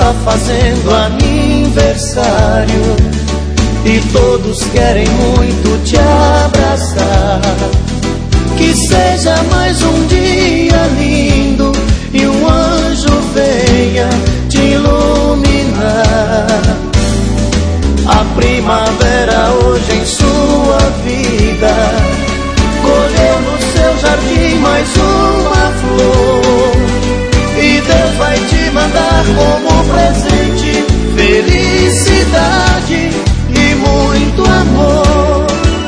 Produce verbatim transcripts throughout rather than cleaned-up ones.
está fazendo aniversário e todos querem muito te abraçar. Que seja mais um dia lindo e um anjo venha te iluminar. A primavera hoje em sua vida colheu no seu jardim mais uma flor, e Deus vai te mandar como presente felicidade e muito amor.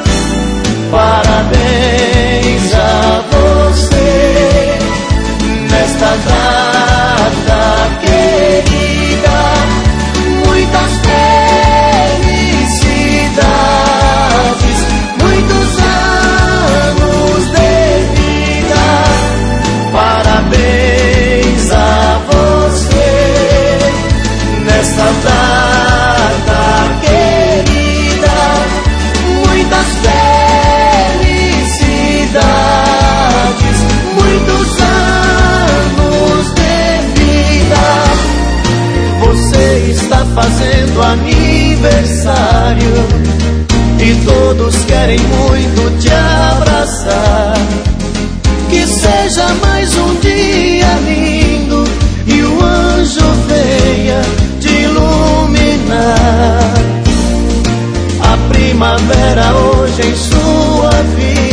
Parabéns a você nesta data querida, muitas felicidades, muitos anos de vida. Parabéns a você nesta data querida, muitas felicidades, muitos anos de vida. Você está fazendo aniversário e todos querem muito te abraçar. Que seja mais um dia lindo e o anjo venha te iluminar. A primavera hoje em sua vida